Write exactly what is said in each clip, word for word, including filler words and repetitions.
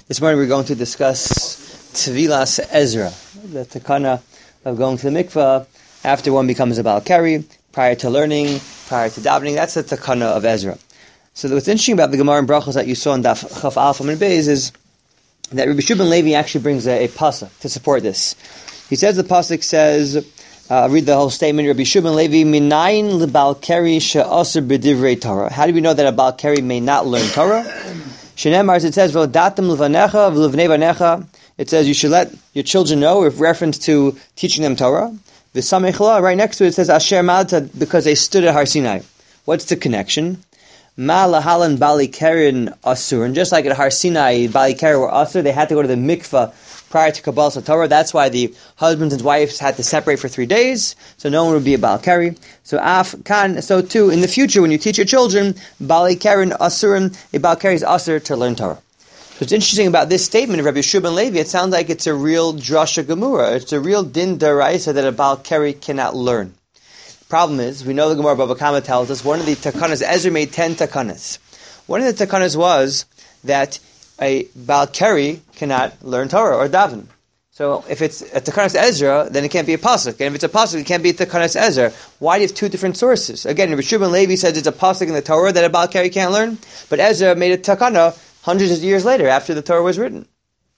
This morning we're going to discuss Tvilas Ezra, the takana of going to the mikveh after one becomes a Baal Keri, prior to learning, prior to davening. That's the takana of Ezra. So what's interesting about the Gemara and Brachos that you saw in Daf Chaf Alpha and Beis is that Rabbi Shimon Levi actually brings a, a pasuk to support this. He says the pasuk says, uh, I'll read the whole statement. Rabbi Shimon Levi, Minayin leBaal Keri she'aser b'divrei Torah. How do we know that a Baal Keri may not learn Torah? Shenemar, it says, V'odatem levanecha v'levnei vanecha. It says you should let your children know, with reference to teaching them Torah. V'samech, right next to it, it says Asher Malta, because they stood at Har Sinai. What's the connection? Ma lahalan Bali Keren asur, and just like at Har Sinai, Bali Keren were asur, they had to go to the mikveh prior to Kabbalas Torah. That's why the husbands and wives had to separate for three days, so no one would be a Baal Keri. So af kan, so too in the future when you teach your children, Bali Keren asurin, a Baal Keri is asur to learn Torah. So what's interesting about this statement of Rabbi Shimon Levi, it sounds like it's a real drasha gemura. It's a real din daraisa that a Baal Keri cannot learn. Problem is, we know the Gemara Bava Kama tells us one of the takanas, Ezra made ten takanas. One of the takanas was that a Baal Keri cannot learn Torah or daven. So if it's a takanas Ezra, then it can't be a pasuk. And if it's a pasuk, it can't be a takanas Ezra. Why do you have two different sources? Again, Rabbi Shimon Levi says it's a pasuk in the Torah that a Baal Keri can't learn, but Ezra made a takana hundreds of years later after the Torah was written.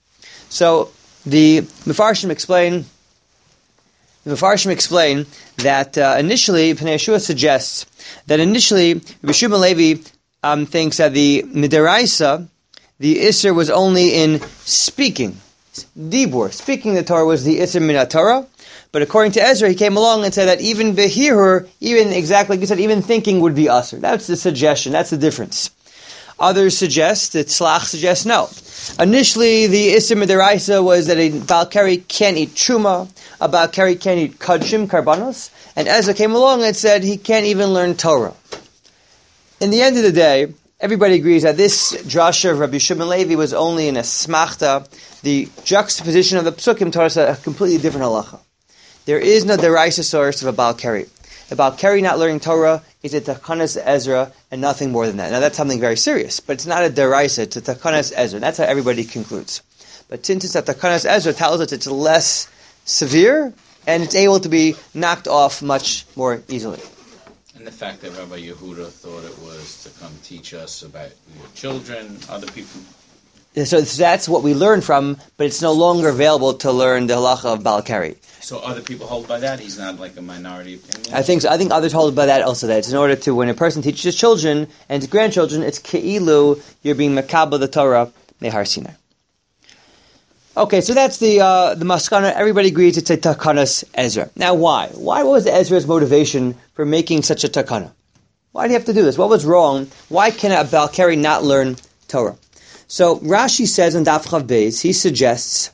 So the Mefarshim explain The Mefarshim explain that uh, initially, Pnei Yeshua suggests that initially, Rabbi Shimon Levi um, thinks that the Midaraisa, the Isser was only in speaking. Dibur, speaking the Torah was the Isser Min Torah. But according to Ezra, he came along and said that even Behirur, even exactly like you said, even thinking would be Asr. That's the suggestion, that's the difference. Others suggest, that Tzlach suggests no. Initially, the Isser Midaraisa was that a Baal Keri can't eat Truma, a Baal Keri can't eat Kadshim, Karbanos, and Ezra came along and said he can't even learn Torah. In the end of the day, everybody agrees that this drasha of Rabbi Shimon Levi was only in a smachta. The juxtaposition of the psukim taught us a completely different halacha. There is no deraisa source of a Baal Keri. A Baal Keri not learning Torah is a takanas Ezra and nothing more than that. Now that's something very serious, but it's not a deraisa, it's a takanas Ezra. That's how everybody concludes. But since it's a takanas Ezra, tells us it's less severe and it's able to be knocked off much more easily. And the fact that Rabbi Yehuda thought it was to come teach us about your children, other people. So that's what we learn from, but it's no longer available to learn the halacha of Baal Keri. So other people hold by that? He's not like a minority opinion? I think so. I think others hold by that also, that it's in order to, when a person teaches his children and his grandchildren, it's ke'ilu, you're being makabel the Torah, mehar Sinai. Okay, so that's the uh, the maskana. Everybody agrees it's a takanas Ezra. Now why? Why was Ezra's motivation for making such a takana? Why did he have to do this? What was wrong? Why can a Baal Keri not learn Torah? So Rashi says in Daf Chav Beis, he suggests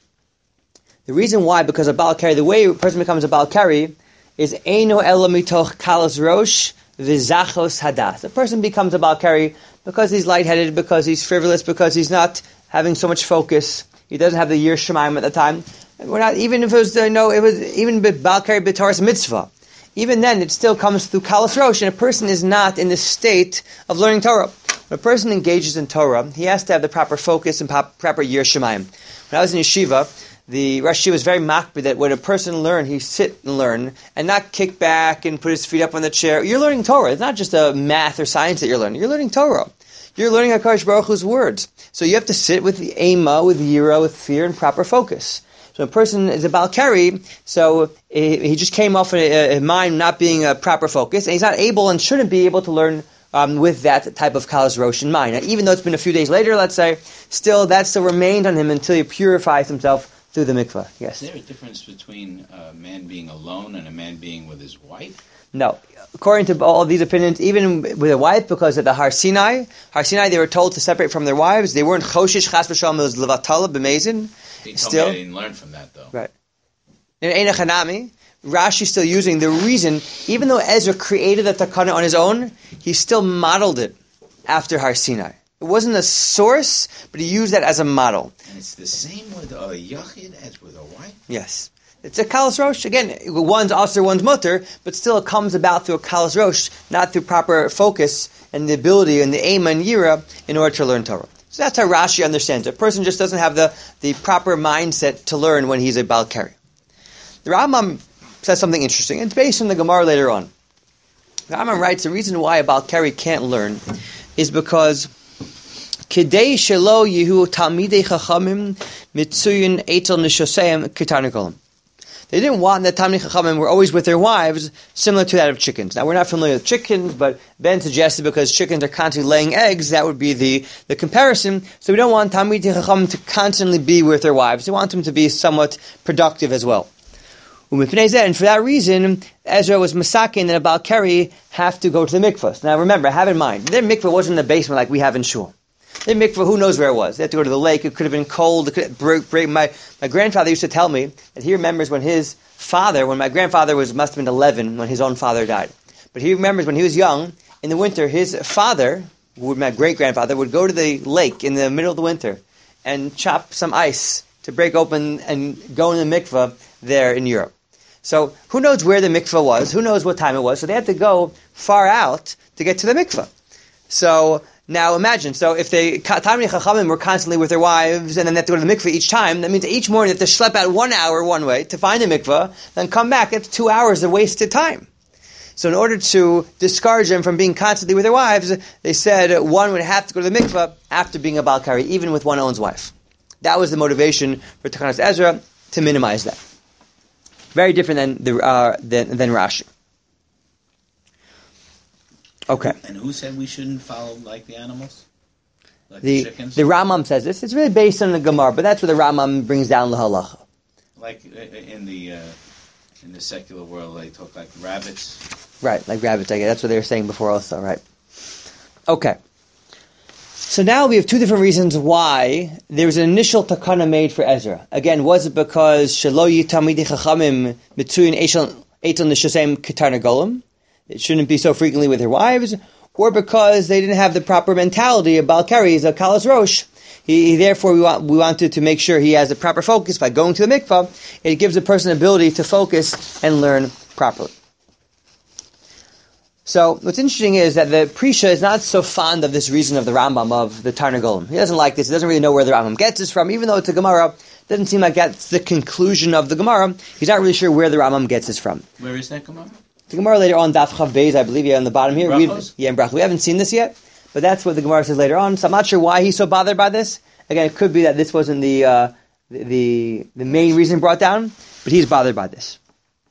the reason why, because a Baal Keri, the way a person becomes a Baal Keri is Eino ela mitoch kalas rosh v'zachos hadas. A person becomes a Baal Keri because he's lightheaded, because he's frivolous, because he's not having so much focus. He doesn't have the Yir Shemaim at the time. We're not, even if it was, you know, it was even Baal Keri b'Torah's mitzvah. Even then, it still comes through kalas rosh, and a person is not in the state of learning Torah. When a person engages in Torah, he has to have the proper focus and pop, proper Yir Shemaim. When I was in yeshiva, the Rosh Yeshiva was very makbid that when a person learns, he sit and learn, and not kick back and put his feet up on the chair. You're learning Torah. It's not just a math or science that you're learning. You're learning Torah. You're learning HaKadosh Baruch Hu's words. So you have to sit with the ema, with yira, with fear, and proper focus. So a person is a Baal Keri, so he just came off a, a mind not being a proper focus, and he's not able and shouldn't be able to learn Um, with that type of kalas rosh in mind. Now, even though it's been a few days later, let's say, still that still remained on him until he purifies himself through the mikveh. Yes. Is there a difference between a man being alone and a man being with his wife? No. According to all of these opinions, even with a wife, because at the Har Sinai, Har Sinai they were told to separate from their wives. They weren't choshish chas v'shalom, it was levatala b'mezin. Still, I didn't learn from that though. Right. In Ein Hanami, Rashi is still using the reason, even though Ezra created the takana on his own, he still modeled it after Har Sinai. It wasn't a source, but he used that as a model. And it's the same with a yachid as with a wife? Yes. It's a kalas rosh. Again, one's aser, one's mutter, but still it comes about through a kalas rosh, not through proper focus and the ability and the aim and yira in order to learn Torah. So So that's how Rashi understands it. A person just doesn't have the, the proper mindset to learn when he's a Baal Keri. The Rambam says something interesting. It's based on the Gemara later on. The Rambam writes the reason why a Baal Keri can't learn is because Kidei shelo yehu talmidei chachamim mitzuyin eitel nishoseim kitarnagolim. They didn't want that Talmidei Chachamim were always with their wives, similar to that of chickens. Now, we're not familiar with chickens, but Ben suggested because chickens are constantly laying eggs, that would be the, the comparison. So we don't want Talmidei Chachamim to constantly be with their wives. We want them to be somewhat productive as well. And for that reason, Ezra was masakin that a Baal Keri have to go to the mikvah. Now remember, have in mind, their mikvah wasn't in the basement like we have in shul. Their mikvah, who knows where it was? They had to go to the lake. It could have been cold. It could break, break. My, my grandfather used to tell me that he remembers when his father, when my grandfather was must have been eleven when his own father died. But he remembers when he was young, in the winter, his father, my great-grandfather, would go to the lake in the middle of the winter and chop some ice to break open and go in the mikvah there in Europe. So who knows where the mikvah was? Who knows what time it was? So they had to go far out to get to the mikvah. So now imagine, so if they, Talmidei Chachamim were constantly with their wives and then they have to go to the mikveh each time, that means each morning they have to schlep out one hour one way to find the mikveh, then come back, it's two hours of wasted time. So in order to discourage them from being constantly with their wives, they said one would have to go to the mikveh after being a Baal Keri, even with one own's wife. That was the motivation for Takanas Ezra, to minimize that. Very different than, the, uh, than, than Rashi. Okay. And who said we shouldn't follow like the animals? Like the, the chickens? The Rambam says this. It's really based on the Gemara, but that's where the Rambam brings down the halacha. Like in the uh, in the secular world, they talk like rabbits. Right, like rabbits. I guess that's what they were saying before also, right? Okay. So now we have two different reasons why there was an initial takana made for Ezra. Again, was it because Shelo yi Talmidei Chachamim mitzuyin eitel nishoseim kitarnagolim? It shouldn't be so frequently with their wives, or because they didn't have the proper mentality about Keri, he's a Kalas Rosh. He, he, therefore, we, want, we wanted to make sure he has the proper focus by going to the mikvah. It gives a person the ability to focus and learn properly. So, what's interesting is that the Prisha is not so fond of this reason of the Rambam, of the Tarnagolim. He doesn't like this. He doesn't really know where the Rambam gets this from, even though it's a Gemara. It doesn't seem like that's the conclusion of the Gemara. He's not really sure where the Rambam gets this from. Where is that Gemara? The Gemara later on, Daf Chav Beis, I believe, yeah, on the bottom here. We, yeah, in Brachos. We haven't seen this yet, but that's what the Gemara says later on. So I'm not sure why he's so bothered by this. Again, it could be that this wasn't the uh, the, the the main reason brought down, but he's bothered by this.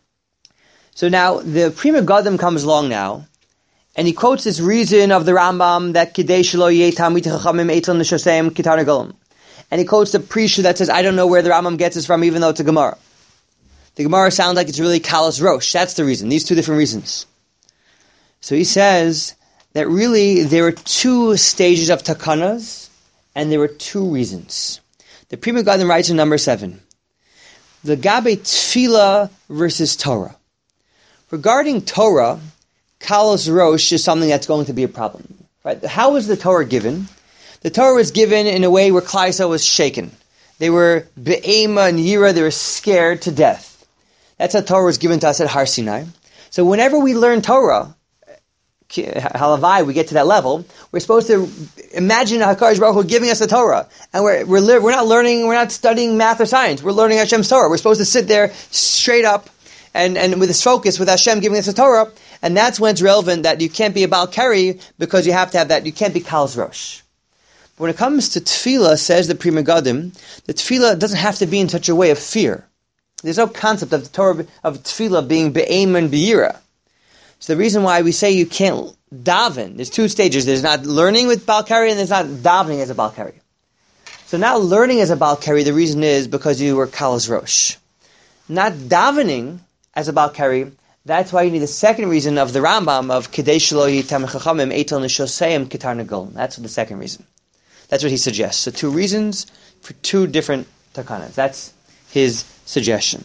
So now the Prima Gadim comes along now, and he quotes this reason of the Rambam that Kidei shelo yeh Talmidei Chachamim eitel nishoseim kitarnagolim, and he quotes the Prisha that says, "I don't know where the Rambam gets this from, even though it's a Gemara." The Gemara sounds like it's really Kalas Rosh. That's the reason. These two different reasons. So he says that really there were two stages of takanas, and there were two reasons. The Prima Gadim writes in number seven, the Gabe Tefillah versus Torah. Regarding Torah, Kalas Rosh is something that's going to be a problem. Right? How was the Torah given? The Torah was given in a way where Klal Yisrael was shaken. They were be'ema and yira, they were scared to death. That's how Torah was given to us at Har Sinai. So whenever we learn Torah, halavai, we get to that level, we're supposed to imagine HaKadosh Baruch Hu giving us the Torah. And we're, we're, we're not learning, we're not studying math or science. We're learning Hashem's Torah. We're supposed to sit there straight up and, and with this focus, with Hashem giving us the Torah. And that's when it's relevant that you can't be a Baal Keri because you have to have that, you can't be Kalas Rosh. But when it comes to Tefillah, says the Prima Gadim, the Tefillah doesn't have to be in such a way of fear. There's no concept of the Torah of Tefillah being be'em and be'ira. So the reason why we say you can't daven, there's two stages. There's not learning with Baal Keri and there's not davening as a Baal Keri. So not learning as a Baal Keri, the reason is because you were Kalas Rosh. Not davening as a Baal Keri, that's why you need the second reason of the Rambam of Kidei shelo yeh Talmidei Chachamim eitel nishoseim kitarnagolim. That's the second reason. That's what he suggests. So two reasons for two different takanas. That's his suggestion.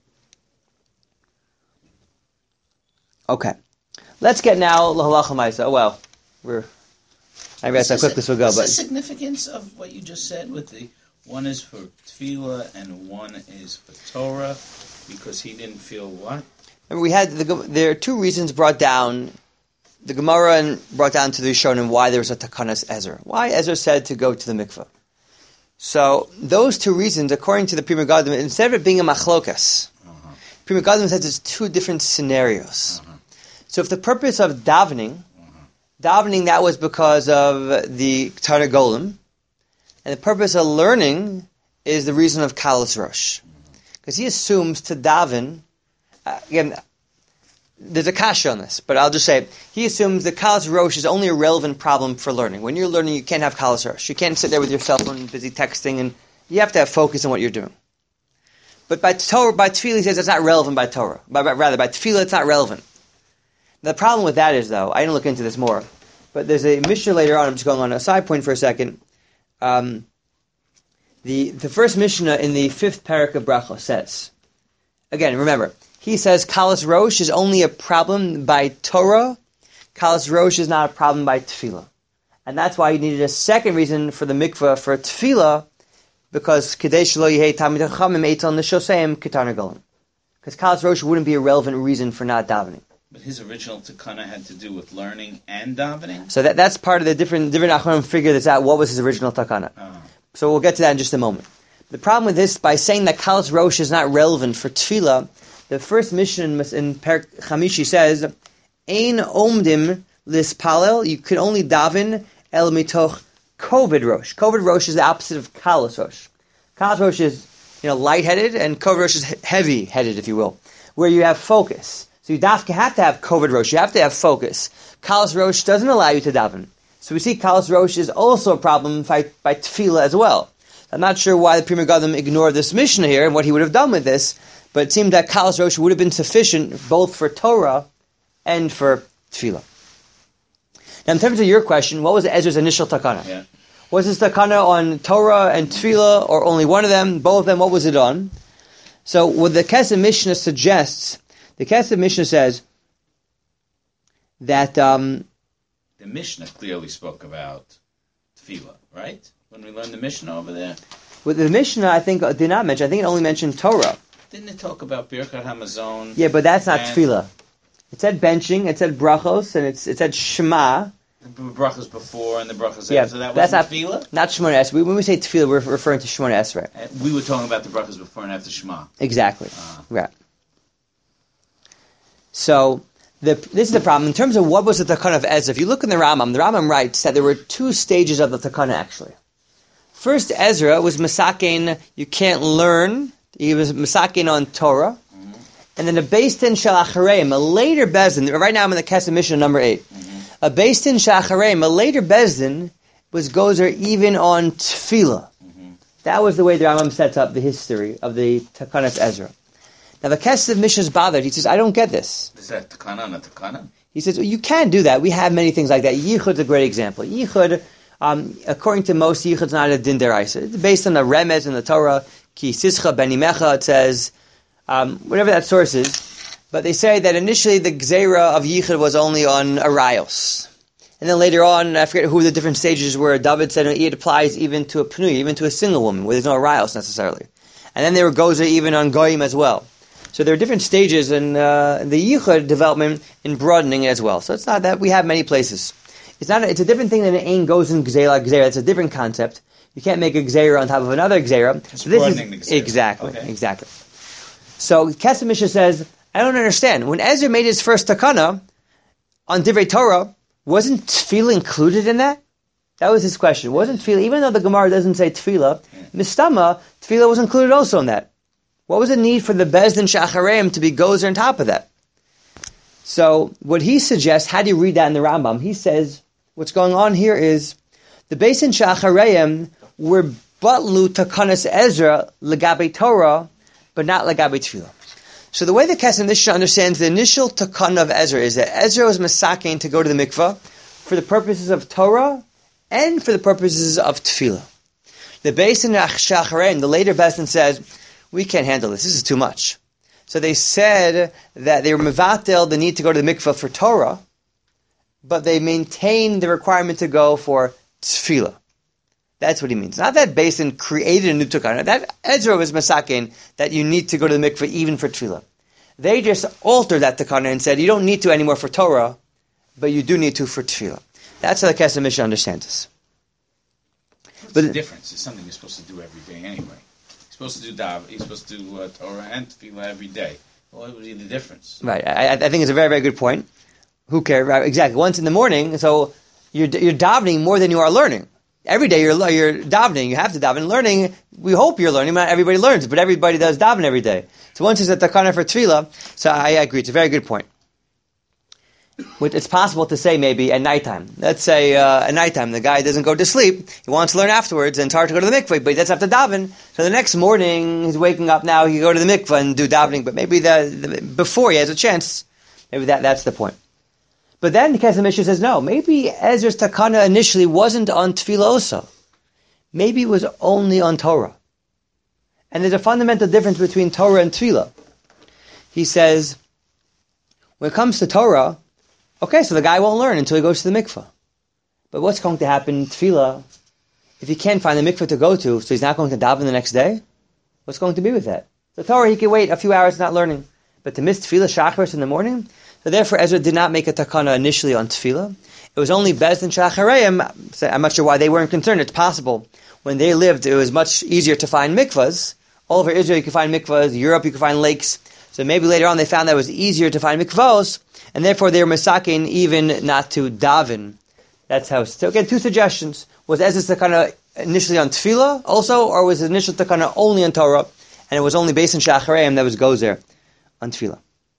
Okay. Let's get now L'Halacha Maisa. Well, we're... I guess how quick this will go, what's but... the significance of what you just said with the... One is for Tefillah and one is for Torah, because he didn't feel what? Remember, we had... The, there are two reasons brought down the Gemara brought down to the Rishonim why there was a Takanas Ezra. Why Ezra said to go to the mikveh. So those two reasons, according to the Pri Megadim, instead of it being a machlokas, uh-huh. Pri Megadim says it's two different scenarios. Uh-huh. So if the purpose of davening, uh-huh. davening that was because of the Tana Golem, and the purpose of learning is the reason of Kalas Rosh. Because he assumes to daven, uh, again, there's a kasha on this, but I'll just say, he assumes that Kalas Rosh is only a relevant problem for learning. When you're learning, you can't have Kalas Rosh. You can't sit there with your cell phone busy texting, and you have to have focus on what you're doing. But by Torah, by Tefillah, he says it's not relevant by Torah. By, by, rather, by Tefillah, it's not relevant. The problem with that is, though, I didn't look into this more, but there's a Mishnah later on, I'm just going on a side point for a second. Um, the, the first Mishnah in the fifth parak of Bracha says, again, remember, he says Kalas Rosh is only a problem by Torah. Kalas Rosh is not a problem by Tefillah. And that's why you needed a second reason for the mikveh for Tefillah, because Kadesh lo yehei Talmid Chachamim eitzal neshoseim ketana golem. Because Kalas Rosh wouldn't be a relevant reason for not davening. But his original takana had to do with learning and davening? So that that's part of the different different Achronim figure that's out. What was his original takana? Uh-huh. So we'll get to that in just a moment. The problem with this, by saying that Kalas Rosh is not relevant for Tefillah, the first mission in Perak Chamishi says, Ein omdim lispalel, you can only daven el mitoch koved rosh. Koved rosh is the opposite of Kalas Rosh. Kalas Rosh is, you know, lightheaded, and koved rosh is heavy-headed, if you will, where you have focus. So you have to have koved rosh, you have to have focus. Kalas Rosh doesn't allow you to daven. So we see Kalas Rosh is also a problem by, by Tefillah as well. I'm not sure why the Pri Megadim ignored this Mishnah here and what he would have done with this, but it seemed that Kalas Rosh would have been sufficient both for Torah and for Tefillah. Now, in terms of your question, what was Ezra's initial takana? Yeah. Was his takana on Torah and Tefillah, or only one of them, both of them? What was it on? So, what the Kesef Mishnah suggests, the Kesef Mishnah says that um, the Mishnah clearly spoke about Tefillah, right? When we learned the Mishnah over there. Well, the Mishnah, I think, did not mention. I think it only mentioned Torah. Didn't it talk about Birkat Hamazon? Yeah, but that's not Tefillah. It said benching, it said brachos, and it's, it said Shema. The brachos before and the brachos yeah, after. So that was not Tefillah? Not Shemona Esrei. When we say Tefillah, we're referring to Shemona Esrei. And we were talking about the brachos before and after Shema. Exactly. Uh. Right. So, the, this is the problem. In terms of what was the Takana of Ezra, if you look in the Rambam, the Rambam writes that there were two stages of the Takana, actually. First, Ezra was Masakein, you can't learn. He was Masakein on Torah. Mm-hmm. And then a Beis Din Shel Achareim, a later Beis Din, right now I'm in the Kesef Mishnah number eight. Mm-hmm. A Beis Din Shel Achareim, a later Beis Din, was Gozer even on Tefillah. Mm-hmm. That was the way the Rambam sets up the history of the Takana of Ezra. Now the Kesef Mishnah is bothered. He says, I don't get this. Is that Takana and a Takana? He says, well, you can do that. We have many things like that. Yichud's a great example. Yichud, um, according to most, Yichud's not a din deraisa. It's based on the remez in the Torah. Ki sischa benimecha, it says, um, whatever that source is. But they say that initially the gzeira of Yichud was only on arayos. And then later on, I forget who the different stages were, David said it applies even to a pnui, even to a single woman, where there's no arayos necessarily. And then there were gozer even on goyim as well. So there are different stages in uh, the Yichud development in broadening as well. So it's not that we have many places. It's not. A, it's a different thing than an ain goes in gzeira gzeira. It's a different concept. You can't make a gzeira on top of another gzeira. It's so this broadening is, the gzeira. Exactly, okay. exactly. So Kesef Mishnah says, I don't understand. When Ezra made his first takana on Divrei Torah, wasn't tefillah included in that? That was his question. Wasn't tefillah, even though the Gemara doesn't say tefillah, yeah. Mistama, tefillah was included also in that. What was the need for the Beis Din Shel Achareim to be gozer on top of that? So, what he suggests, how do you read that in the Rambam? He says, what's going on here is, the Beis Din Shel Achareim were batlu takanas Ezra legabe Torah, but not legabe tefillah. So the way the Kesef Mishnah understands the initial takana of Ezra is that Ezra was masakein to go to the mikvah for the purposes of Torah and for the purposes of tefillah. The Beis Din Shel Achareim, the later Beis Din says, we can't handle this. This is too much. So they said that they were mevatel the need to go to the mikvah for Torah, but they maintained the requirement to go for tefillah. That's what he means. Not that Beis Din created a new takana. That Ezra was masakein that you need to go to the mikvah even for tefillah. They just altered that takana and said you don't need to anymore for Torah, but you do need to for tefillah. That's how the Kesef Mishnah understands this. What's But the difference? It's something you're supposed to do every day anyway. You're supposed to do dav. You're supposed to do uh, Torah and tefillah every day. What would be the difference? Right, I, I think it's a very, very good point. Who cares? Right, exactly. Once in the morning, so you're you're davening more than you are learning. Every day you're you're davening. You have to daven. Learning, we hope you're learning. Not everybody learns, but everybody does daven every day. So once it's a takana for tefillah, so I agree. It's a very good point. It's possible to say maybe at nighttime. Let's say uh, at nighttime the guy doesn't go to sleep. He wants to learn afterwards, and it's hard to go to the mikveh, but he doesn't have to daven. So the next morning he's waking up now. He can go to the mikveh and do davening, but maybe the, the before he has a chance. Maybe that that's the point. But then the Kesef Mishnah says no. Maybe Ezra's takana initially wasn't on tefillah also. Maybe it was only on Torah. And there's a fundamental difference between Torah and tefillah. He says when it comes to Torah. Okay, so the guy won't learn until he goes to the mikveh. But what's going to happen in tefillah if he can't find the mikveh to go to, so he's not going to daven the next day? What's going to be with that? The Torah, he can wait a few hours not learning. But to miss tefillah shacharis in the morning? So therefore, Ezra did not make a takana initially on tefillah. It was only Bezdin Shachareim. So I'm not sure why they weren't concerned. It's possible. When they lived, it was much easier to find mikvahs. All over Israel, you could find mikvahs. Europe, you could find lakes. So maybe later on they found that it was easier to find mikvahs, and therefore they were masakin even not to daven. That's how. So again, two suggestions: was Ezra's takana initially on tefillah also, or was his initial takana only on Torah, and it was only based on shachareim that was gozer on tefillah?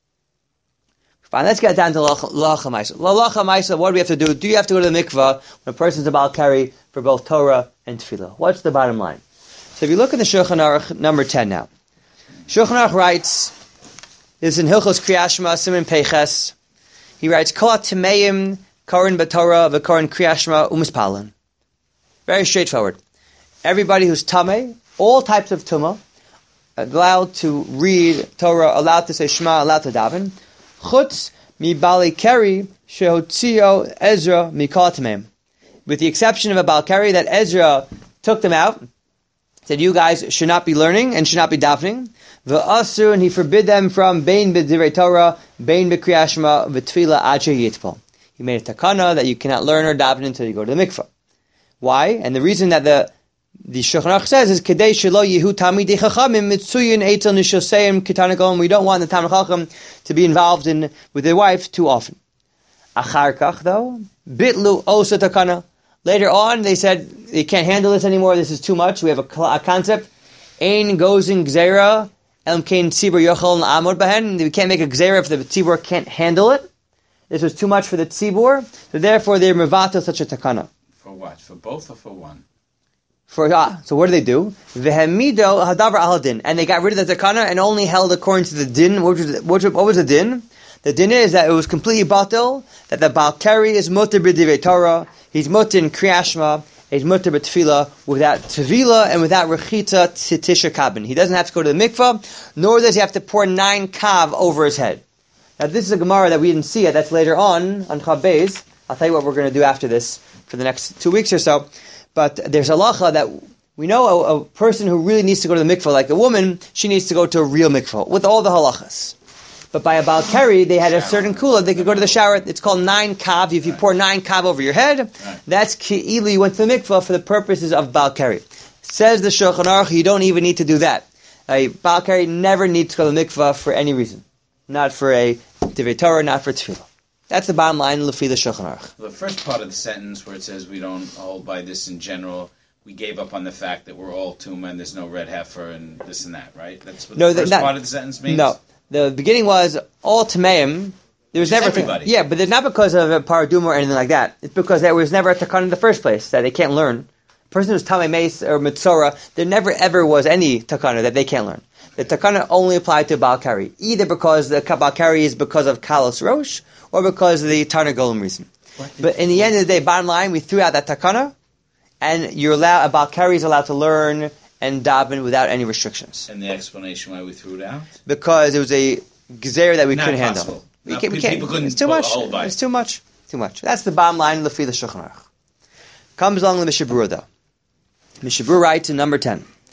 Fine, let's get down to L'Halacha Ma'isa. L'Halacha Ma'isa, what do we have to do? Do you have to go to the mikvah when a person's about carry for both Torah and tefillah? What's the bottom line? So if you look at the Shulchan Aruch, number ten now. Shulchan Aruch writes, this is in Hilchos Kriyas Shema, Siman Peiches. He writes, Kol Timeim Korin B'Torah v'Korin Kriyas Shema u'Mispalin. Very straightforward. Everybody who's tamei, all types of tumah, allowed to read Torah, allowed to say Shema, allowed to daven. Chutz mi bali keri shehotzio Ezra mikol tameim. With the exception of a bal keri that Ezra took them out, said you guys should not be learning and should not be davening. V'asur, and he forbid them from bein b'divrei Torah, bein b'kriyas shema, v'tefillah ad sheyitpol. He made a takana that you cannot learn or daven until you go to the mikvah. Why? And the reason that the the Shulchan Aruch says is kedei shelo yehu tamidei chachamim mitzuyin eitel nishoseim kitanagon. We don't want the Talmid Chacham to be involved in with their wife too often. Achar kach though bitlu osa takana. Later on, they said they can't handle this anymore. This is too much. We have a, a concept. Ein goes in gzera elm kain tzibur yochel amod bahen. We can't make a gzera if the tzibur can't handle it. This was too much for the tzibur. So therefore, they're mevatel such a takana. For what? For both or for one? For ah, so what do they do? Vehemido hadavar al din, and they got rid of the takana and only held according to the din. What was the, what was the din? The din is that it was completely batil. That the bal keri is mutter b'divrei Torah. He's mutter in kriyas shema. He's mutter b'tefillah without tefillah and without rechita tisha kabin. He doesn't have to go to the mikvah, nor does he have to pour nine kav over his head. Now this is a gemara that we didn't see yet. That's later on on Chav Beis. I'll tell you what we're going to do after this for the next two weeks or so. But there's a halacha that we know a, a person who really needs to go to the mikvah, like a woman, she needs to go to a real mikvah with all the halachas. But by a bal keri, they had a certain kula, they could go to the shower. It's called nine kav. If you pour nine kav over your head, that's ki'ilu, you went to the mikvah for the purposes of bal keri. Says the Shulchan Aruch, you don't even need to do that. A bal keri never needs to go to the mikvah for any reason. Not for a divrei Torah, not for tefillah. That's the bottom line, Lefi the Shulchan Aruch. The first part of the sentence where it says we don't hold by this in general, we gave up on the fact that we're all tumah and there's no red heifer and this and that, right? That's what no, the first not, part of the sentence means? No. The beginning was all tameim. There was Just never everybody. Yeah, but it's not because of a paraduma or anything like that. It's because there was never a takana in the first place that they can't learn. A person who's tamei meis or mitzora, there never ever was any takana that they can't learn. The takana only applied to bal keri, either because the bal keri is because of kalos rosh or because of the Tarna Golem reason. But in the end of the day, bottom line, we threw out that takana, and you're allowed, a bal keri is allowed to learn and daven without any restrictions. And the explanation why we threw it out? Because it was a gzer that we Not couldn't possible. handle. We Not, can't, we can't. People couldn't it's too much. hold by. It's too much. Too much. That's the bottom line of the Lefi the Shulchan Aruch. Comes along the Mishabura though. Mishabura writes in number ten.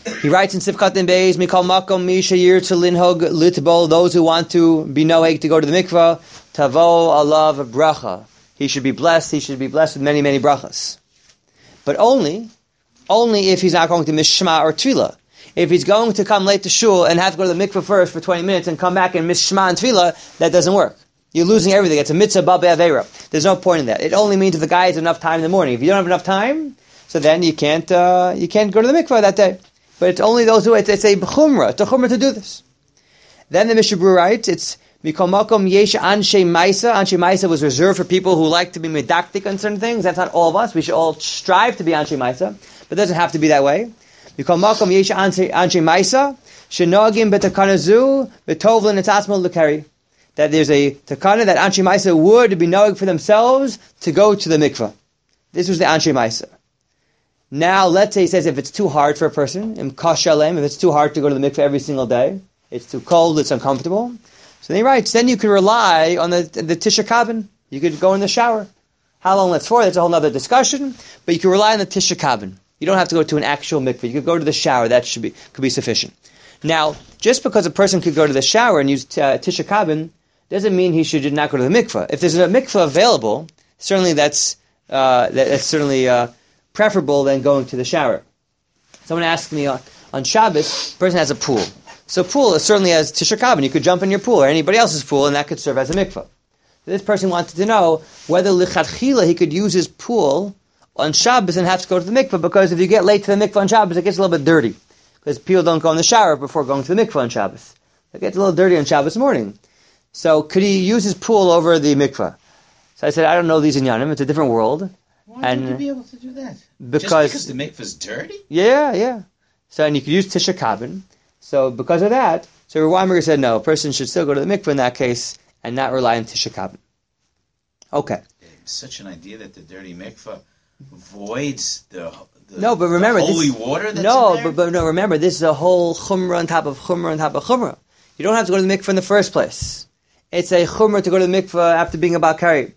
He writes in Sifkat and Beis, Mikal Makom Mishayir to Linhog Litbol, those who want to be noeg to go to the mikvah, Tavo Alav Bracha. He should be blessed, he should be blessed with many, many brachas. But only, only if he's not going to Mishma or Tefillah. If he's going to come late to shul and have to go to the mikvah first for twenty minutes and come back and miss Shema and Tefillah, that doesn't work. You're losing everything. It's a mitzvah baba aveira. There's no point in that. It only means if the guy has enough time in the morning. If you don't have enough time, so then you can't uh, you can't go to the mikvah that day. But it's only those who, it's, it's a chumrah, it's a chumrah to do this. Then the Mishnah Berurah writes, it's mikol makom yesh anshe maisa. Anshe maisa was reserved for people who like to be medactic on certain things. That's not all of us. We should all strive to be anshe maisa, but it doesn't have to be that way. Mikol makom yesh anshe maisa shenogim betakanazu betovlin etasmol lekari. That there's a takana that anshe maisa would be knowing for themselves to go to the mikvah. This was the anshe maisa. Now, let's say he says if it's too hard for a person, im kashalem, if it's too hard to go to the mikveh every single day, it's too cold, it's uncomfortable. So then he writes, then you can rely on the the Tisha Kabin. You could go in the shower. How long that's for, that's a whole other discussion. But you can rely on the Tisha Kabin. You don't have to go to an actual mikveh. You could go to the shower. That should be could be sufficient. Now, just because a person could go to the shower and use uh, Tisha Kabin doesn't mean he should not go to the mikveh. If there's a mikveh available, certainly that's uh, that, that's certainly. Uh, preferable than going to the shower. Someone asked me on, on Shabbos, a person has a pool. So pool is certainly has Tisha Kabin. You could jump in your pool or anybody else's pool, and that could serve as a mikvah. This person wanted to know whether lichatchila he could use his pool on Shabbos and have to go to the mikvah, because if you get late to the mikvah on Shabbos, it gets a little bit dirty. Because people don't go in the shower before going to the mikvah on Shabbos. It gets a little dirty on Shabbos morning. So could he use his pool over the mikvah? So I said, I don't know these inyanim. It's a different world. Why and would you be able to do that? Because, Just because the mikvah's dirty? Yeah, yeah. So, and you could use Tisha Kabin. So, because of that, so Rav Weinberger said, no, a person should still go to the mikvah in that case and not rely on Tisha Kabin. Okay. It's such an idea that the dirty mikvah voids the, the, no, but remember, the holy this, water that's no, in there? But, but no, remember, this is a whole chumrah on top of chumrah on top of chumrah. You don't have to go to the mikvah in the first place. It's a chumrah to go to the mikvah after being a Balkari.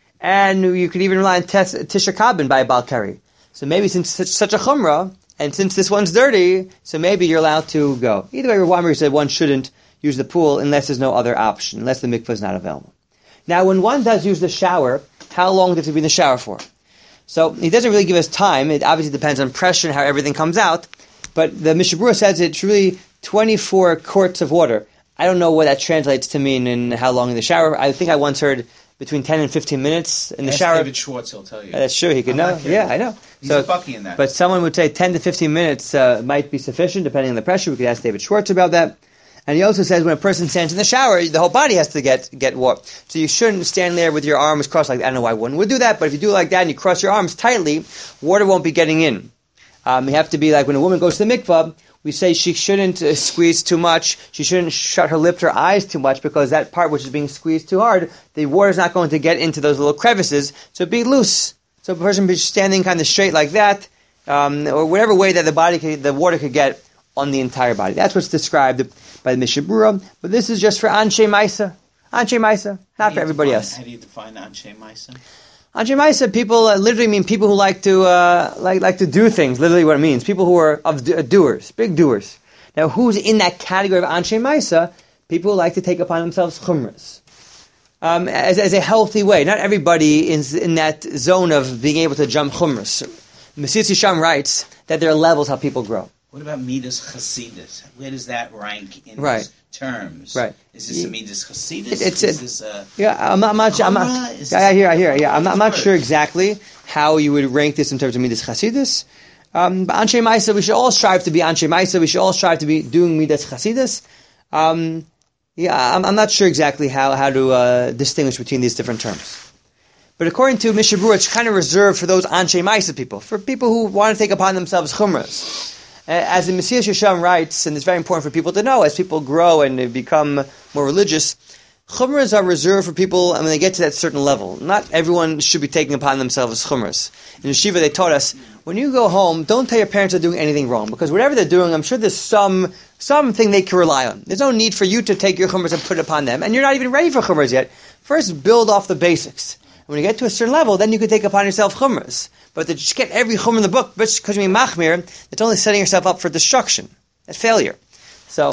And you could even rely on tes, Tisha Kabin by a Balkari. So maybe since it's such a chumrah, and since this one's dirty, so maybe you're allowed to go. Either way, Rav Weinberger said one shouldn't use the pool unless there's no other option, unless the mikvah is not available. Now, when one does use the shower, how long does he be in the shower for? So he doesn't really give us time. It obviously depends on pressure and how everything comes out. But the Mishnah Berurah says it's really twenty-four quarts of water. I don't know what that translates to mean in how long in the shower. I think I once heard between ten and fifteen minutes in the Ask shower. David Schwartz, he'll tell you. Uh, that's true, he could I'm know. not kidding. Yeah, I know. He's so, a bucky in that. But someone would say ten to fifteen minutes uh, might be sufficient, depending on the pressure. We could ask David Schwartz about that. And he also says when a person stands in the shower, the whole body has to get get warm. So you shouldn't stand there with your arms crossed like that. I don't know why one would do that, but if you do it like that and you cross your arms tightly, water won't be getting in. Um, you have to be like when a woman goes to the mikvah, we say she shouldn't uh, squeeze too much. She shouldn't shut her lips or eyes too much, because that part which is being squeezed too hard, the water's not going to get into those little crevices. So be loose. So a person be standing kind of straight like that, um, or whatever way that the body, could, the water could get on the entire body. That's what's described by the Mishnah Berurah. But this is just for Anshe Maisa. Anshe Maisa, not for everybody define, else. How do you define Anshe Maisa? Anshe Maisa, people uh, literally mean people who like to uh, like like to do things. Literally, what it means, people who are of do- doers, big doers. Now, who's in that category of Anshe Maisa? People who like to take upon themselves chumras um, as as a healthy way. Not everybody is in that zone of being able to jump chumras. Mesilas Yesharim writes that there are levels how people grow. What about Midas Chasidus? Where does that rank in right. these terms? Right. Is this a Midas Chasidus? It, it's is a, this a yeah. I'm not. I'm not, I'm not yeah, I hear. I hear. Yeah. I'm not, I'm not sure exactly how you would rank this in terms of Midas Chasidus. Um, but Anshe Maisa, we should all strive to be Anshe Maisa. We should all strive to be doing Midas Chasidus. Um, yeah. I'm, I'm not sure exactly how how to uh, distinguish between these different terms. But according to Mishnah Berurah, it's kind of reserved for those Anshe Maisa people, for people who want to take upon themselves chumras. As the Mesilas Yesharim writes, and it's very important for people to know, as people grow and they become more religious, chumras are reserved for people, and when they get to that certain level. Not everyone should be taking upon themselves chumras. In Yeshiva, they taught us, when you go home, don't tell your parents they're doing anything wrong, because whatever they're doing, I'm sure there's some something they can rely on. There's no need for you to take your chumras and put it upon them, and you're not even ready for chumras yet. First, build off the basics. when you get to a certain level, then you can take upon yourself chumras. But to just get every chumra in the book, because you mean machmir, it's only setting yourself up for destruction, and failure. So.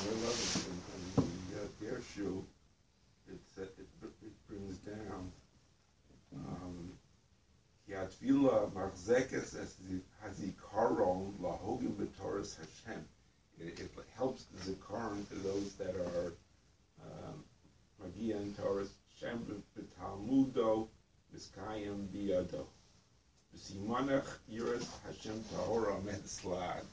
It helps the zikaron to those that are Magian Torah Shem B'Talmudo Miskayim Biyado B'Simonach Yiras Hashem Tahora Metzlad.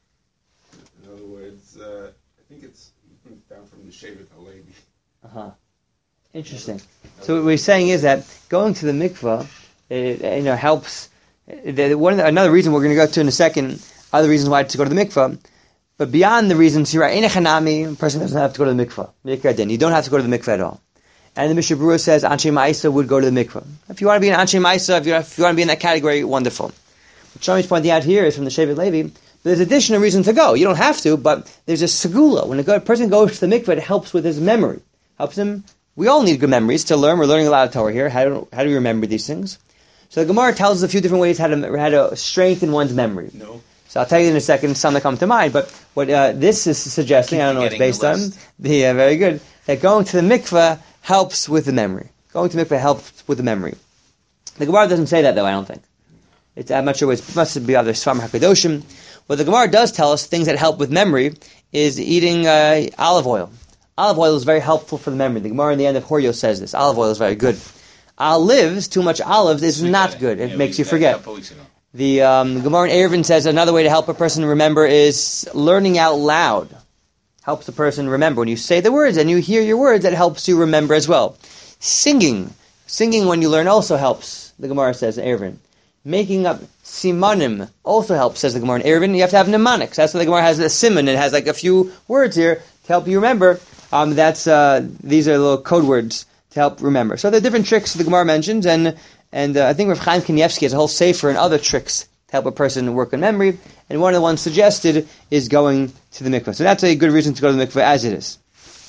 In other words, uh, I think it's he brings down from the Shevet HaLevi. Uh huh. Interesting. So what we're saying is that going to the mikvah, it, you know, helps. The, one of the, another reason we're going to go to in a second. Other reasons why to go to the mikvah. But beyond the reasons, you're right, in a chanami, a person doesn't have to go to the mikvah. You don't have to go to the mikvah at all. And the Mishnah Berurah says Anshe Ma'isa would go to the mikvah. If you want to be an Anshe Ma'isa, if you, if you want to be in that category, wonderful. What Shlomi's pointing out here is from the Shevet Levi, there's additional reason to go. You don't have to, but there's a segula. When a go, person goes to the mikvah, it helps with his memory. Helps him. We all need good memories to learn. We're learning a lot of Torah here. How do, how do we remember these things? So the Gemara tells us a few different ways how to, how to strengthen one's memory. No. So I'll tell you in a second some that come to mind, but what uh, this is suggesting, Keep I don't know what it's based on, the yeah, very good, that going to the mikveh helps with the memory. Going to the mikveh helps with the memory. The Gemara doesn't say that though, I don't think. It's, I'm not sure, it must be either Sfam HaKadoshim. What the Gemara does tell us, things that help with memory, is eating uh, olive oil. Olive oil is very helpful for the memory. The Gemara in the end of Horyo says this, olive oil is very good. Olives, too much olives is not good. It yeah, makes we, you forget. A couple weeks ago. The um, Gemara in Eruvin says another way to help a person remember is learning out loud. Helps a person remember. When you say the words and you hear your words, that helps you remember as well. Singing. Singing when you learn also helps, the Gemara says in Eruvin. Making up simanim also helps, says the Gemara in Eruvin. You have to have mnemonics. That's why the Gemara has a simon. It has like a few words here to help you remember. Um, that's uh, These are little code words to help remember. So there are different tricks the Gemara mentions, and And uh, I think Rav Chaim Kanievsky has a whole sefer and other tricks to help a person work on memory. And one of the ones suggested is going to the mikveh. So that's a good reason to go to the mikveh as it is.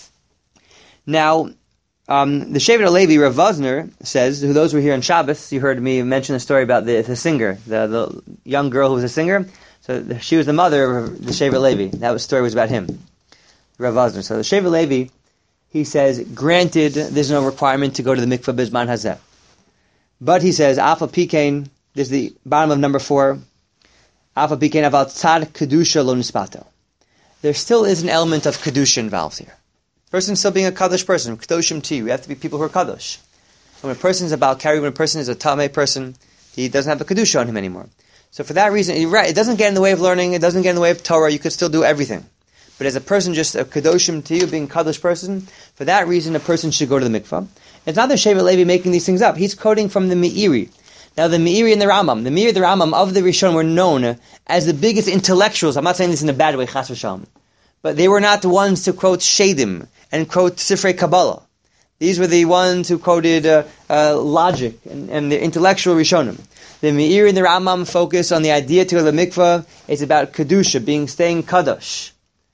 Now, um, the Shevet HaLevi, Rav Vosner, says, who those who were here on Shabbos, you heard me mention the story about the, the singer, the, the young girl who was a singer. So the, she was the mother of the Shevet HaLevi. That was, story was about him, Rav Vosner. So the Shevet HaLevi, he says, granted, there's no requirement to go to the mikveh bizman hazeh. But he says, Alpha Pikain, this is the bottom of number four, Alpha Pikain aval tzad kedusha lo nispato. There still is an element of kedusha involved here. Person still being a kadosh person, kadoshim ti. We have to be people who are kadosh. When a person is a Baal Kari, when a person is a tamei person, he doesn't have the kedusha on him anymore. So for that reason, you're right, it doesn't get in the way of learning, it doesn't get in the way of Torah, you could still do everything. But as a person, just a kadoshim ti, being a kadosh person, for that reason, a person should go to the mikvah. It's not the Shevet Levi making these things up. He's quoting from the Meiri. Now, the Meiri and the Rambam, the Meiri and the Rambam of the Rishon were known as the biggest intellectuals. I'm not saying this in a bad way, chas v'shalom. But they were not the ones to quote Shadim and quote Sifrei Kabbalah. These were the ones who quoted uh, uh, logic and, and the intellectual Rishonim. The Meiri and the Rambam focus on the idea to the mikvah. It's about Kedusha, being staying Kadosh.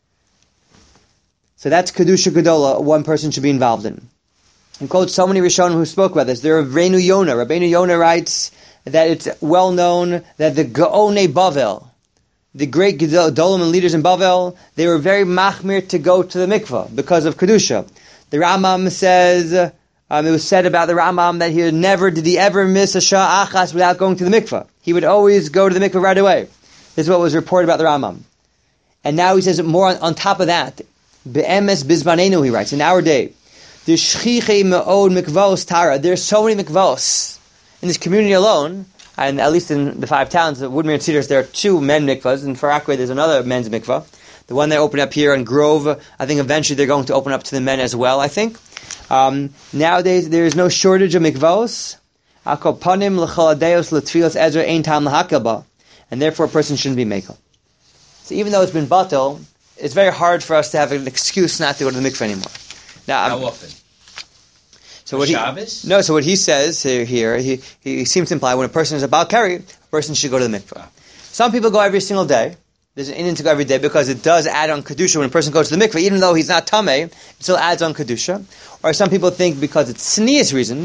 So that's Kedusha Gedola, one person should be involved in. And quote so many Rishonim who spoke about this. There are Rabbeinu Yonah. Rabbeinu Yonah writes that it's well known that the Gaonei Bavel, the great Gedolim and leaders in Bavel, they were very machmir to go to the mikvah because of Kedusha. The Rambam says, um, it was said about the Rambam that he never, did he ever miss a Shah Achas without going to the mikvah. He would always go to the mikvah right away. This is what was reported about the Rambam. And now he says more on, on top of that. Be'emes bizmanenu, he writes, in our day, there's shchiche me'od mikvos tara. There's so many mikvos in this community alone, and at least in the five towns, the Woodmere and Cedars, there are two men mikvahs. In Far Rockaway, there's another men's mikvah. The one they opened up here in Grove, I think eventually they're going to open up to the men as well, I think. Um, nowadays, there is no shortage of mikvos. Akopanim l'chaladeos l'tfilas ezra ein tam l'hakaba. And therefore, a person shouldn't be mekel. So even though it's been batel, it's very hard for us to have an excuse not to go to the mikvah anymore. Now, How I'm, often? So what Shabbos? he, no, so what he says here, here he, he seems to imply when a person is a Baal Kari, a person should go to the mikvah. Some people go every single day. There's an Indian to go every day because it does add on Kedusha when a person goes to the mikvah. Even though he's not Tameh, it still adds on Kedusha. Or some people think because it's tznius reasons,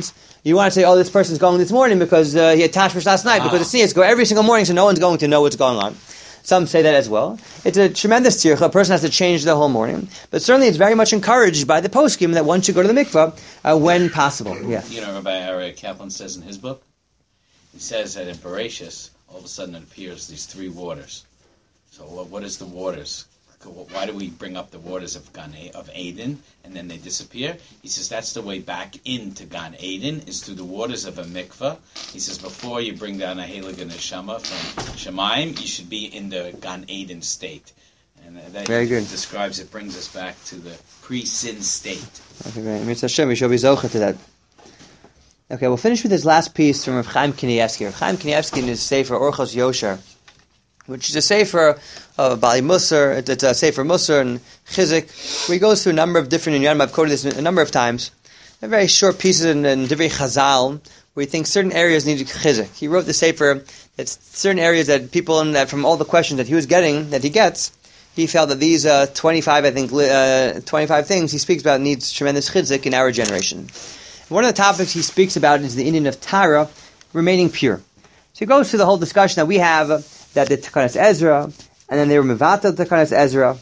You want to say, oh, this person's going this morning because uh, he had tashmish last night, Ah. because it's sneeze. Go every single morning, so no one's going to know what's going on. Some say that as well. It's a tremendous tzircha. A person has to change the whole morning. But certainly it's very much encouraged by the poskim that one should go to the mikvah uh, when possible. Yeah. You know, Rabbi Ariel Kaplan says in his book, he says that in Bereshis, all of a sudden it appears these three waters. So what, what is the waters? Why do we bring up the waters of Gan of Eden and then they disappear? He says that's the way back into Gan Eden is through the waters of a mikvah. He says before you bring down a Heilig and Neshama from Shemaim, you should be in the Gan Eden state. And that Very good. describes it, brings us back to the pre-sin state. Okay, great. Mitzvah Hashem, we shall be zocha to that. Okay, we'll finish with this last piece from Rav Chaim Kanievsky. Rav Chaim Kanievsky in his Sefer Orchos Yosher, which is a Sefer of Bali Musar, it's a Sefer Musar and Chizik, where he goes through a number of different inyanim. I've quoted this a number of times. A very short pieces in, in Divrei Chazal, where he thinks certain areas need Chizik. He wrote the Sefer that certain areas that people, in that from all the questions that he was getting, that he gets, he felt that these uh, twenty-five, I think, uh, twenty-five things he speaks about needs tremendous Chizik in our generation. One of the topics he speaks about is the Indian of Tara, remaining pure. So he goes through the whole discussion that we have, uh, that the Takanas Ezra, and then they were Mevata Takanas Ezra.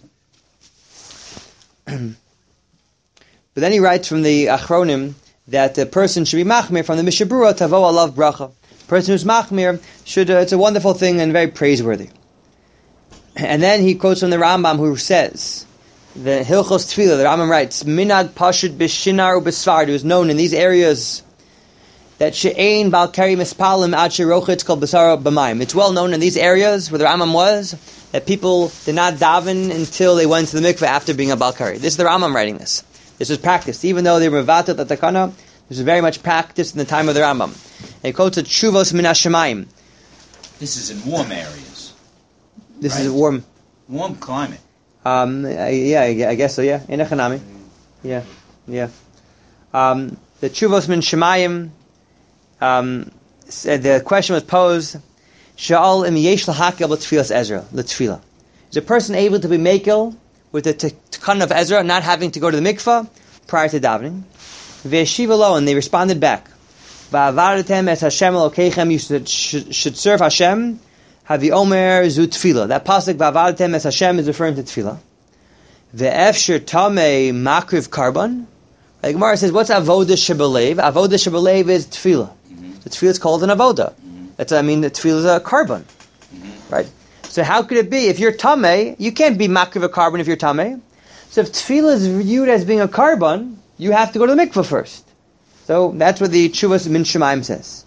But then he writes from the Achronim that the person should be Machmir from the Mishabura Tavo Alav Bracha. The person who's Machmir, should, uh, it's a wonderful thing and very praiseworthy. And then he quotes from the Rambam who says, the Hilchos Tefillah, the Rambam writes, Minag Pashut Bishinar Ubesvard, who is known in these areas that She'ein Balkari Mispalim Ad Shirochetz Kol Basara B'mayim. It's well known in these areas where the Rambam was that people did not daven until they went to the mikveh after being a Balkari. This is the Rambam writing this. This was practiced. Even though they were Mevatot at Takana, this was very much practiced in the time of the Rambam. And he quotes a Tshuvos Min HaShemayim. This is in warm areas. This Right. is a warm... Warm climate. Um, uh, yeah, I I guess so, yeah. In Echanami. Yeah, yeah. Um, the Tshuvos Min Shemayim, um, said the question was posed, Sha'al im yesh l'hakel b'tfilas Ezra, l'tfilah. Is a person able to be makel with the Tikkun of Ezra, not having to go to the mikvah prior to davening? Ve'eshiva lo, and they responded back, Va'avaratem es Hashem Elokeichem, you should, should, should serve Hashem, Havi Omer zu tefillah. That pasuk Va'avaratem es Hashem is referring to tefillah. Ve'efshir tamei makriv karban. The Gemara says, what's avoda shebelev? Avoda shebelev is tefillah. Mm-hmm. The tefillah is called an avoda. Mm-hmm. That's, I mean, the tefillah is a carbon, Mm-hmm. right? So how could it be if you're tamei? You can't be makriv a carbon if you're tamei. So if tefillah is viewed as being a carbon, you have to go to the mikveh first. So that's what the Tshuvos Min Shemayim says.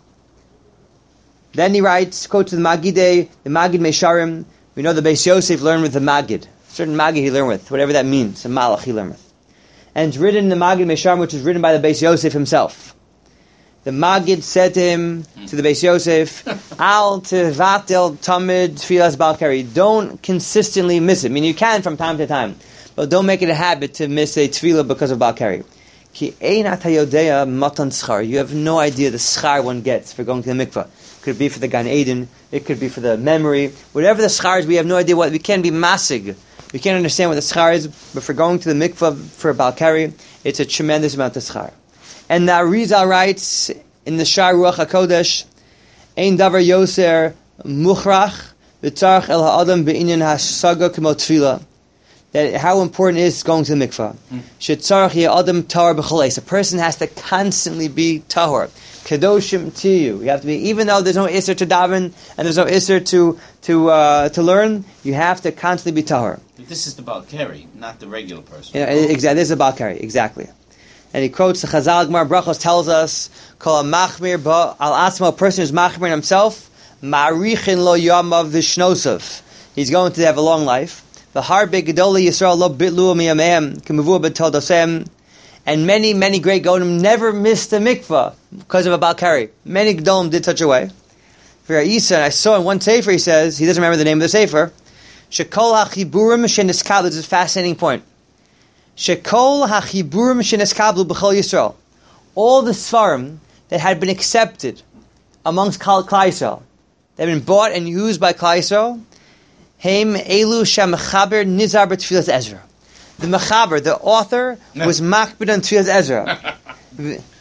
Then he writes, quotes the Magidei, the Magid Mesharim. We know the Beis Yosef learned with the Magid. Certain Magid he learned with, whatever that means. A Malach he learned with. And it's written in the Magid Mesharim, which is written by the Beis Yosef himself. The Magid said to him, to the Beis Yosef, Al tevatel tamid tfilas balkari. Don't consistently miss it. I mean, you can from time to time, but don't make it a habit to miss a tefillah because of balkari. Ki ein ata yodea matan schar. You have no idea the schar one gets for going to the mikvah. It could be for the Gan Eden. It could be for the memory. Whatever the schar is, we have no idea what. We can't be masig. We can't understand what the schar is, but for going to the mikvah for balkari, it's a tremendous amount of schar. And the Arizal writes in the Shar Ruach HaKodesh, Ein davar yoser muchrach v'tzarech el ha'adam be'inyan ha'saga k'mo tefillah. That how important it is going to the mikvah. Shetzarech ya'adam tahor b'choles. A person has to constantly be tahor. Kedoshim tiyu. You have to be, even though there's no isser to daven and there's no isser to to uh, to learn, you have to constantly be tahor. But this is the Balkari, not the regular person. You know, exactly. This is a balkari, exactly. And he quotes the Chazal Gemara Brachos tells us, "Kol machmir ba al asma." A person who's machmir himself, ma'arichin lo yamav v'shnosav. He's going to have a long life. The harbe gedoli Yisrael lo bitlu miyameim k'mevu b'todosem. And many, many great Godim never missed a mikvah because of a balkari. Many Godim did such a way. For Isa, and I saw in one sefer, he says, he doesn't remember the name of the sefer, Shekol hachiburim sheniskablu. This is a fascinating point. Shekol hachiburim sheniskablu b'chol Yisrael. All the svarim that had been accepted amongst Klal Yisrael, that had been bought and used by Klal Yisrael, heim elu shemechaber nizar b'tfilas Ezra. The Mechaber, the author, was makbid on Tfilas Ezra.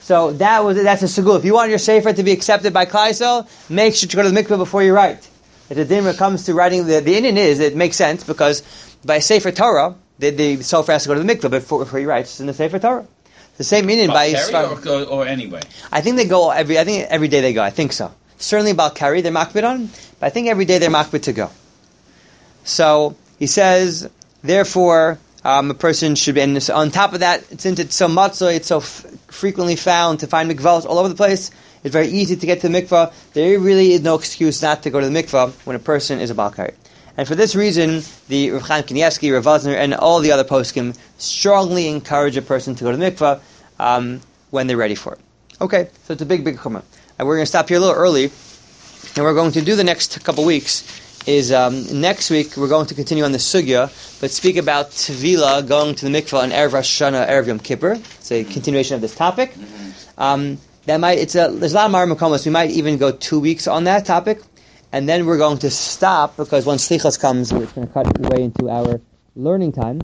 So that was that's a segul. If you want your sefer to be accepted by Klal Yisrael, make sure to go to the mikveh before you write. If the din when it comes to writing, the the inyan is it makes sense because by sefer Torah, the, the sofer has to go to the mikveh before, before he writes in the sefer Torah. The same inyan by Balkari or, or anyway. I think they go every. I think every day they go. I think so. Certainly Balkari they're makbid on, but I think every day they're makbid to go. So he says, therefore, um, a person should be. And on top of that, since it's so matzah, it's so f- frequently found to find mikvahs all over the place. It's very easy to get to the mikvah. There really is no excuse not to go to the mikvah when a person is a Balkari. And for this reason, the Rav Chaim Kanievsky, Rav Wosner, and all the other poskim strongly encourage a person to go to the mikvah um, when they're ready for it. Okay, so it's a big, big chumrah. And we're going to stop here a little early, and we're going to do the next couple weeks. Is um, next week we're going to continue on the sugya, but speak about Tvila going to the mikvah on Erev Rosh Hashanah, Erev Yom Kippur. It's a continuation of this topic. Um, that might it's a there's a lot of Mar Makomos. We might even go two weeks on that topic, and then we're going to stop because once Slichos comes, it's going to cut away into our learning time.